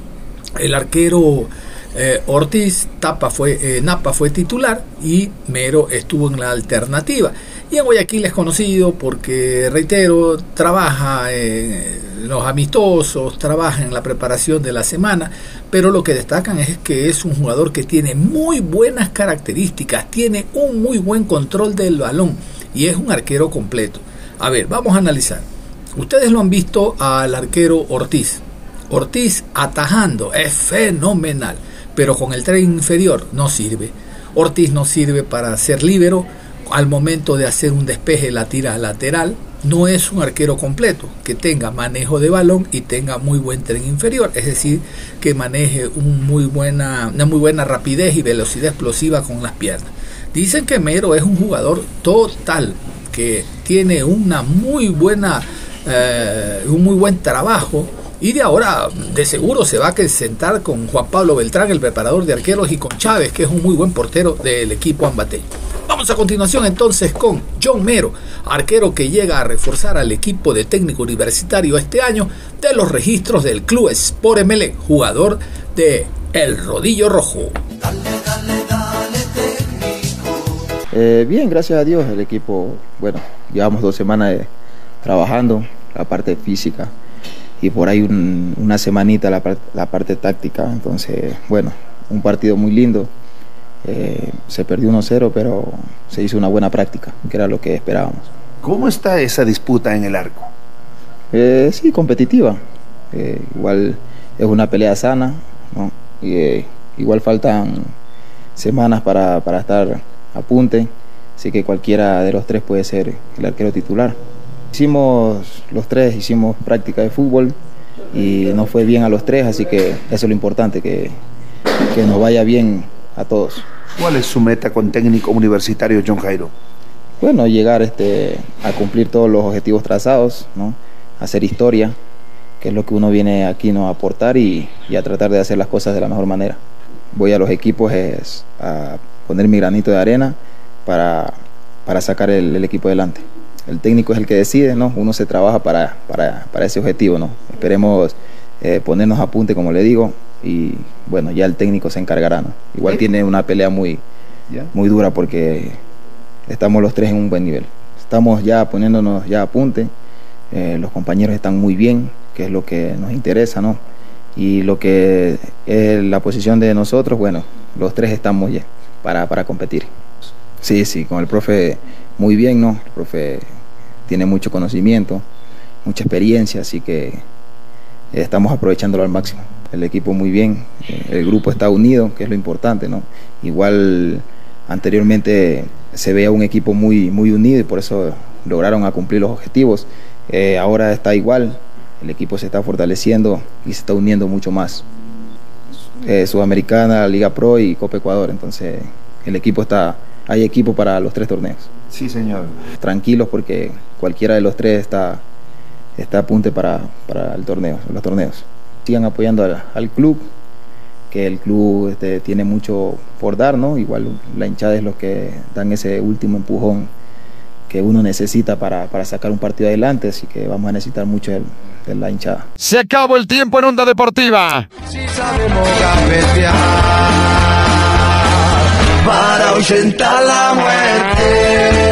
el arquero Ortiz. Napa fue titular y Mero estuvo en la alternativa. Y en Guayaquil es conocido porque, reitero, trabaja en los amistosos, trabaja en la preparación de la semana, pero lo que destacan es que es un jugador que tiene muy buenas características, tiene un muy buen control del balón y es un arquero completo. A ver, vamos a analizar. Ustedes lo han visto al arquero Ortiz. Ortiz atajando es fenomenal, pero con el tren inferior no sirve. Ortiz no sirve para ser líbero. Al momento de hacer un despeje la tira lateral, no es un arquero completo, que tenga manejo de balón y tenga muy buen tren inferior, es decir, que maneje una muy buena rapidez y velocidad explosiva con las piernas. Dicen que Mero es un jugador total, que tiene un muy buen trabajo, y de ahora de seguro se va a sentar con Juan Pablo Beltrán, el preparador de arqueros, y con Chávez, que es un muy buen portero del equipo ambateño. Vamos a continuación entonces con John Mero, arquero que llega a reforzar al equipo de Técnico Universitario este año de los registros del Club Sport Emelec, jugador de El Rodillo Rojo. Bien, gracias a Dios, el equipo, bueno, llevamos 2 semanas trabajando la parte física y por ahí una semanita la parte táctica. Entonces, bueno, un partido muy lindo. Se perdió 1-0, pero se hizo una buena práctica, que era lo que esperábamos. ¿Cómo está esa disputa en el arco? Sí, competitiva. Igual es una pelea sana, ¿no? Igual faltan semanas para estar a punte, así que cualquiera de los 3 puede ser el arquero titular. Los 3 hicimos práctica de fútbol y nos fue bien a los 3, así que eso es lo importante, que nos vaya bien a todos. ¿Cuál es su meta con Técnico Universitario, John Jairo? Bueno, llegar a cumplir todos los objetivos trazados, ¿no? Hacer historia, que es lo que uno viene aquí, ¿no?, a aportar y a tratar de hacer las cosas de la mejor manera. Voy a los equipos a poner mi granito de arena para sacar el equipo adelante. El técnico es el que decide, ¿no? Uno se trabaja para ese objetivo, ¿no? Esperemos ponernos a punte, como le digo, y bueno, ya el técnico se encargará, ¿no? Igual tiene una pelea muy dura porque estamos los 3 en un buen nivel. Estamos ya poniéndonos ya a punte, los compañeros están muy bien, que es lo que nos interesa, ¿no? Y lo que es la posición de nosotros, bueno, los 3 estamos ya para competir. Sí, con el profe muy bien, ¿no? El profe tiene mucho conocimiento, mucha experiencia, así que estamos aprovechándolo al máximo. El equipo muy bien, el grupo está unido, que es lo importante, ¿no? Igual anteriormente se veía un equipo muy unido y por eso lograron a cumplir los objetivos. Ahora está igual, el equipo se está fortaleciendo y se está uniendo mucho más. Sudamericana, Liga Pro y Copa Ecuador, entonces el equipo hay equipo para los 3 torneos. Sí, señor. Tranquilos porque cualquiera de los 3 está a punto para los torneos. Sigan apoyando al club, que el club tiene mucho por dar, ¿no? Igual la hinchada es los que dan ese último empujón que uno necesita para sacar un partido adelante, así que vamos a necesitar mucho de la hinchada. Se acabó el tiempo en Onda Deportiva. Si sabemos gambetear para ahuyentar la muerte.